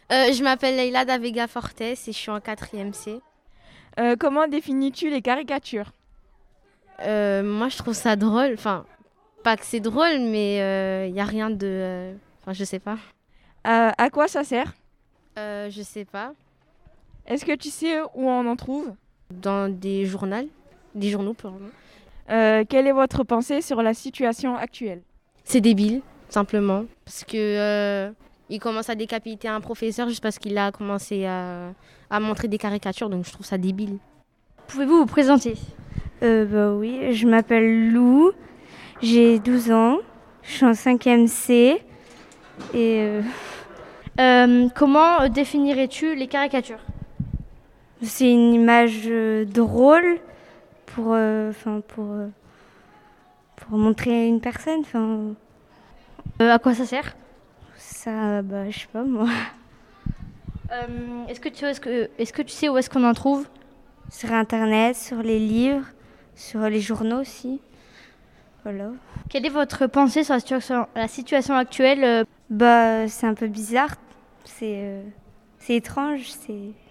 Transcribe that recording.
Je m'appelle Leïla Davega Fortes et je suis en quatrième C. Comment définis-tu les caricatures? Moi, je trouve ça drôle. Enfin, pas que c'est drôle, mais il n'y a rien de... Enfin, je sais pas. À quoi ça sert? Je sais pas. Est-ce que tu sais où on en trouve? Dans des journaux, pardon. Quelle est votre pensée sur la situation actuelle? C'est débile, simplement. Parce que il commence à décapiter un professeur juste parce qu'il a commencé à montrer des caricatures, donc je trouve ça débile. Pouvez-vous vous présenter? Oui, je m'appelle Lou, j'ai 12 ans, je suis en 5e C et Comment définirais-tu les caricatures? c'est une image drôle pour, pour montrer une personne. À quoi ça sert? Ça, je sais pas moi. Est-ce que tu sais où est-ce qu'on en trouve? Sur Internet, sur les livres, sur les journaux aussi. Voilà. Quelle est votre pensée sur la situation actuelle? C'est un peu bizarre, c'est étrange, c'est